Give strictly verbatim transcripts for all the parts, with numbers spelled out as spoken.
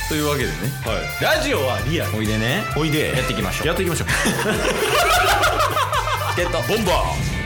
というわけでね、 はい、ラジオはリアル。 おいでね、 おいでやっていきましょう。 やっていきましょう。 ゲットボンバ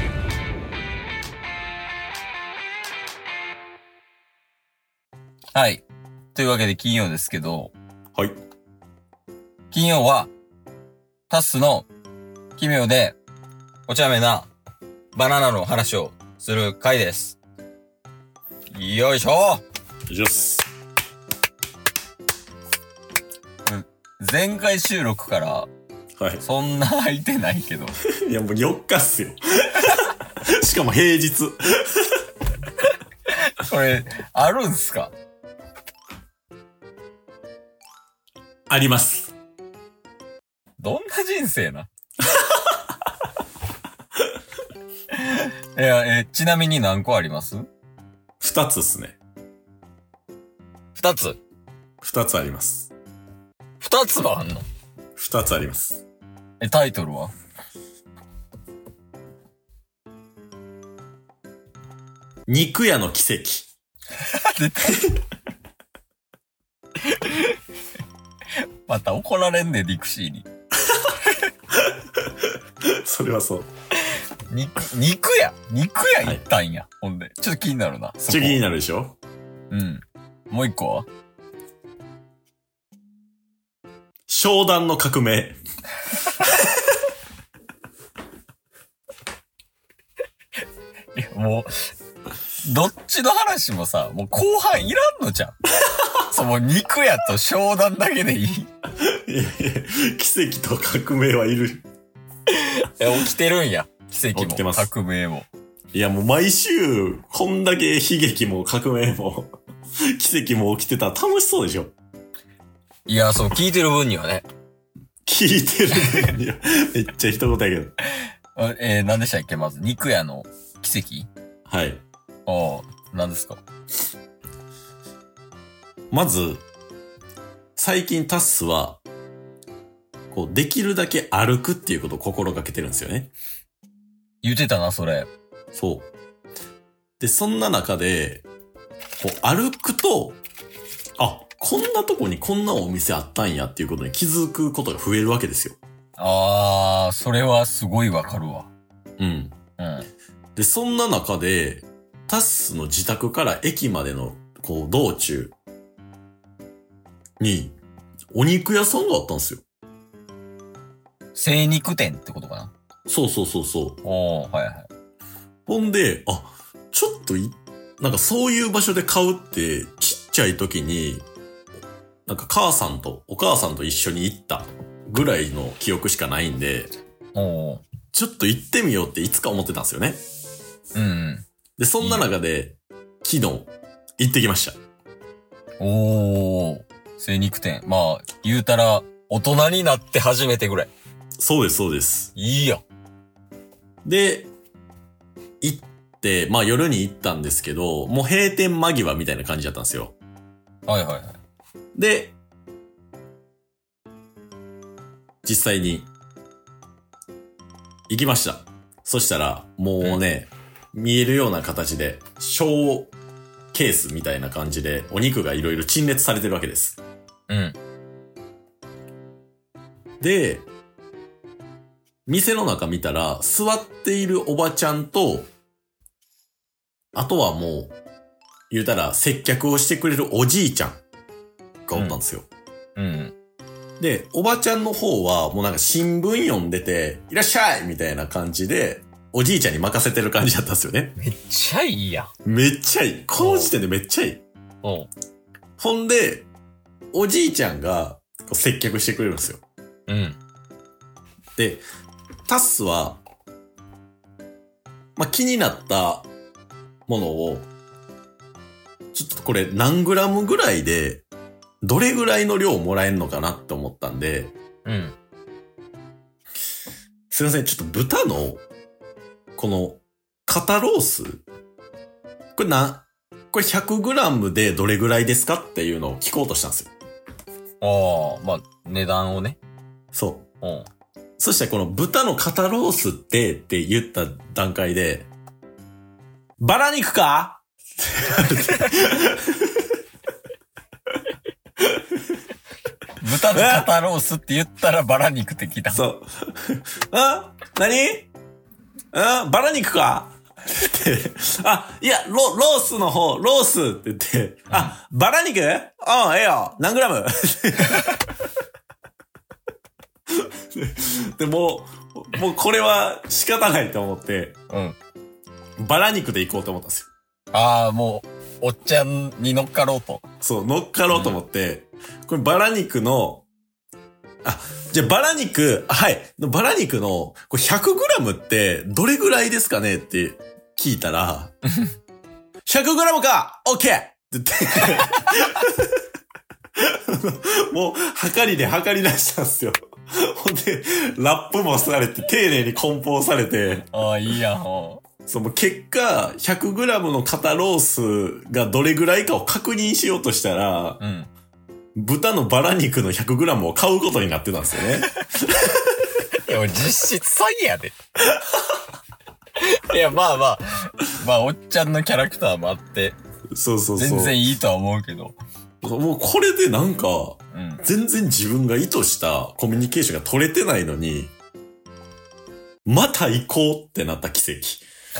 ー。はい。というわけで金曜ですけど、 はい。 金曜はタッスの奇妙でお茶目なバナナの話をする回です。よいしょ。 よいしょっす。 前回収録からはい。 そんな空いてないけどいやもうよっかっすよ。しかも平日。 これあるんすか？ あります。 どんな人生な？いや、え、ちなみに何個あります？ 二つっすね。 二つ。 二つあります。 二つもあんの？ 二つあります。 え、タイトルは？ 肉屋の奇跡。 絶対また怒られんねん、リクシーに。 それはそう。 肉、肉屋肉屋行ったんや、はい、ほんで。ちょっと気になるな。 ちょっと気になるでしょ？ うん。もう一個は？ 商談の革命。 いや、もう、どっちの話もさ、もう後半いらんのじゃん。そう、もう肉屋と商談だけでいい。いやいや、奇跡と革命はいる。 いや、起きてるんや。奇跡も革命も。 いや、もう毎週、こんだけ悲劇も革命も、奇跡も起きてたら楽しそうでしょ？ いや、そう、聞いてる分にはね。 聞いてる分には、めっちゃ一言やけど。 えー、何でしたっけまず、肉屋の奇跡？ はい。 ああ、何ですか？ まず、最近タッスは、こう、できるだけ歩くっていうことを心がけてるんですよね。 言ってたな、それ。 そう。で、そんな中で、こう、歩くと、あ、こんなとこにこんなお店あったんやっていうことに気づくことが増えるわけですよ。 あー、それはすごいわかるわ。 うん。 うん。 で、そんな中で、タッスの自宅から駅までの、こう、道中に、お肉屋さんがあったんですよ。 精肉店ってことかな？ そうそうそうそう。 おー、はいはい。 ほんで、あ、ちょっとい、なんかそういう場所で買うって、ちっちゃい時に、なんか母さんと、お母さんと一緒に行ったぐらいの記憶しかないんで、 おー。 ちょっと行ってみようっていつか思ってたんですよね。 うんうん。 で、そんな中で、昨日、行ってきました。 おー。精肉店。まあ、言うたら、大人になって初めてぐらい。 そうです、そうです。 いいや。 で、行って、まあ夜に行ったんですけど、もう閉店間際みたいな感じだったんですよ。 はいはいはい。 で、実際に、行きました。そしたら、もうね、うん、見えるような形で、ショーケースみたいな感じで、お肉がいろいろ陳列されてるわけです。 うん。 で、店の中見たら、座っているおばちゃんと、あとはもう、言うたら接客をしてくれるおじいちゃんがおったんですよ。 うん。うん、 で、おばちゃんの方はもうなんか新聞読んでて、いらっしゃいみたいな感じで、おじいちゃんに任せてる感じだったんですよね。 めっちゃいいやん。 めっちゃいい。この時点でめっちゃいい。 おう。 ほんで、おじいちゃんが接客してくれるんですよ。 うん。 で、タッスは、まあ、気になったものを、ちょっとこれ何グラムぐらいで、どれぐらいの量もらえるのかなって思ったんで、 うん。 すいません、ちょっと豚の、この、肩ロース、これな、これひゃくグラムでどれぐらいですかっていうのを聞こうとしたんですよ。 ああ、まあ、値段をね。 そう。 うん。 そしてこの豚の肩ロースってって言った段階で、バラ肉か豚の肩ロースって言ったらバラ肉って聞いた。 そう。あ何あバラ肉かってあ、いや、ロ、ロースの方、ロースって言って、うん、あ、バラ肉ああ、ええよ。何グラムでもう、もうこれは仕方ないと思って、うん。バラ肉で行こうと思ったんですよ。 ああ、もう、おっちゃんに乗っかろうと。 そう、乗っかろうと思って、うん、これバラ肉の、あ、じゃあバラ肉、はい、バラ肉の、これ ひゃくグラム ってどれぐらいですかねって聞いたら、ひゃくグラム か !オッケーって言って、もう、測りで測り出したんですよ。ほんで、ラップもされて、丁寧に梱包されて。 ああ、いいやん。 その結果、ひゃくグラム の肩ロースがどれぐらいかを確認しようとしたら、うん、豚のバラ肉の ひゃくグラム を買うことになってたんですよね。 いや、実質詐欺やで。いや、まあまあ、まあ、おっちゃんのキャラクターもあって、 そうそうそう。 全然いいとは思うけど。 もうこれでなんか、うん、全然自分が意図したコミュニケーションが取れてないのに、また行こうってなった奇跡。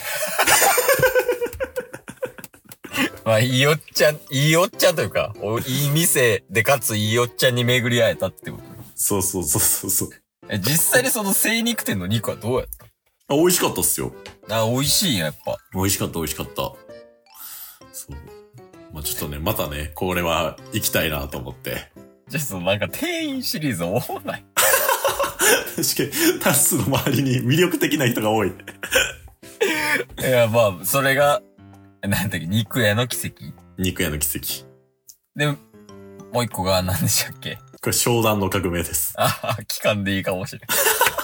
まあ、いいおっちゃん、いいおっちゃんというか、いい店でかついいおっちゃんに巡り会えたってこと。 そうそうそうそうそう。 え、実際にその精肉店の肉はどうやった？ あ、美味しかったっすよ。 あ、美味しいやっぱ。 美味しかった美味しかった。そう。まあ、ちょっとね、またね、これは行きたいなと思って。 ちょっとなんか店員シリーズ多ない。 確かに、タスの周りに魅力的な人が多い。 いや、まあ、それが、なんだっけ、肉屋の奇跡。 肉屋の奇跡。 で、もう一個が何でしたっけ？ これ、商談の革命です。 ああ、期間でいいかもしれない。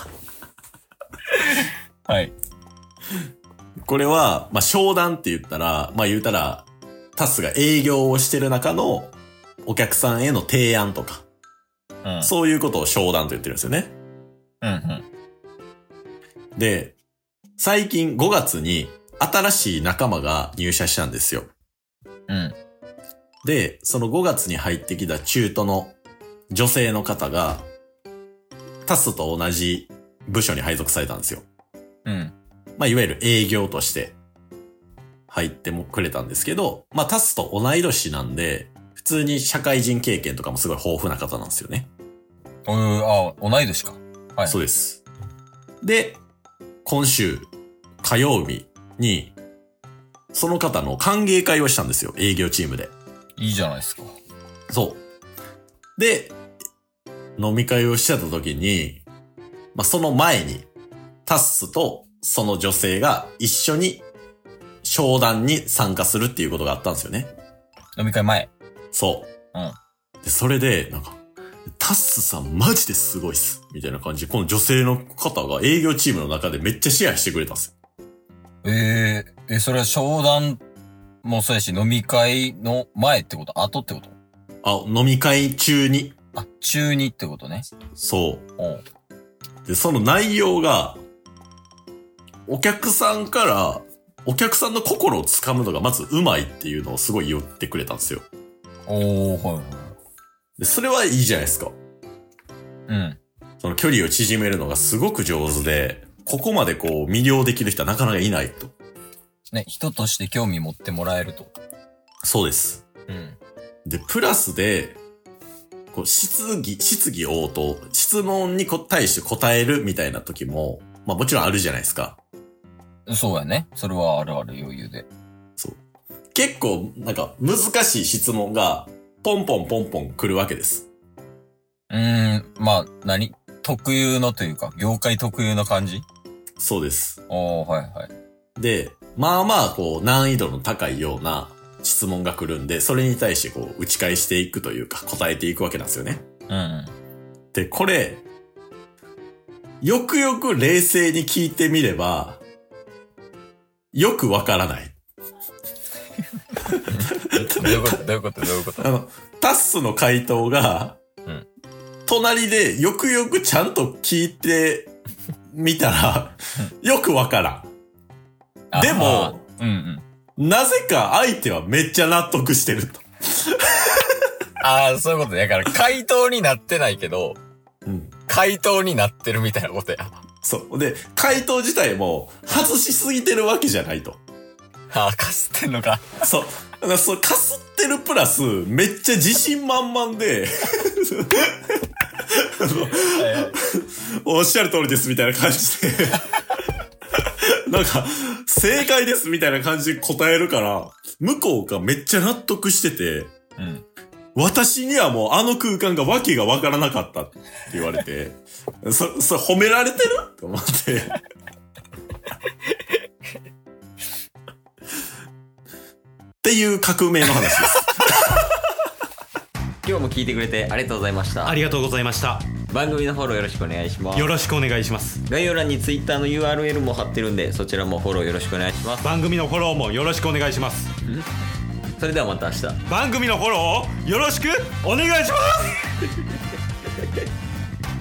はい。 これは、まあ、商談って言ったら、まあ、言うたら、タスが営業をしてる中のお客さんへの提案とか、うん、そういうことを商談と言ってるんですよね。うんうん。で、最近ごがつに新しい仲間が入社したんですよ。うん。で、そのごがつに入ってきた中途の女性の方が、タスと同じ部署に配属されたんですよ。うん。まあ、いわゆる営業として入ってもくれたんですけど、まあ、タスと同い年なんで、普通に社会人経験とかもすごい豊富な方なんですよね。 うん、あ、同い年か。 はい。そうです。で、今週、火曜日に、その方の歓迎会をしたんですよ。営業チームで。 いいじゃないですか。 そう。で、飲み会をしてた時に、まあ、その前に、タッスとその女性が一緒に商談に参加するっていうことがあったんですよね。 飲み会前。 そう。うん。で、それで、なんか、タッスさんマジですごいっす。みたいな感じで、この女性の方が営業チームの中でめっちゃシェアしてくれたんですよ。 えー、え、それは商談もそうやし、飲み会の前ってこと？後ってこと？ あ、飲み会中に。 あ、中にってことね。 そう。おう。で、その内容が、お客さんから、お客さんの心をつかむのがまず上手いっていうのをすごい言ってくれたんですよ。おー、はいはい。で、それはいいじゃないですか。うん。その距離を縮めるのがすごく上手で、ここまでこう魅了できる人はなかなかいないと。 ね、人として興味持ってもらえると。 そうです。うん。で、プラスで、こう質疑、質疑応答、質問に対して答えるみたいな時も、まあもちろんあるじゃないですか。 そうやね。それはあるある余裕で。 そう。結構、なんか難しい質問が、ポンポンポンポン来るわけです。 うーん、まあ、何？特有のというか、業界特有の感じ？ そうです。 おー、はいはい。 で、まあまあ、こう、難易度の高いような質問が来るんで、それに対してこう、打ち返していくというか、答えていくわけなんですよね。うん、うん。で、これ、よくよく冷静に聞いてみれば、よくわからない。 どういうことどういうことどういうことあの、タッスの回答が、うん、隣でよくよくちゃんと聞いてみたら、よくわからん。でも、うんうん、なぜか相手はめっちゃ納得してると。 ああ、そういうことね。だから回答になってないけど、 うん。 回答になってるみたいなことや。 そう。で、回答自体も外しすぎてるわけじゃないと。 ああ、かすってんのか。 そう。だからそう、かすってるプラス、めっちゃ自信満々で、あのおっしゃる通りですみたいな感じで、なんか、正解ですみたいな感じで答えるから、向こうがめっちゃ納得してて、 うん。 私にはもうあの空間がわけがわからなかったって言われて、そ、そ、褒められてると思って。っていう革命の話です。 今日も聞いてくれてありがとうございました。 ありがとうございました。 番組のフォローよろしくお願いします。 よろしくお願いします。 概要欄に Twitter の ユーアールエル も貼ってるんで、そちらもフォローよろしくお願いします。 番組のフォローもよろしくお願いします。 それではまた明日。 番組のフォローをよろしくお願いします。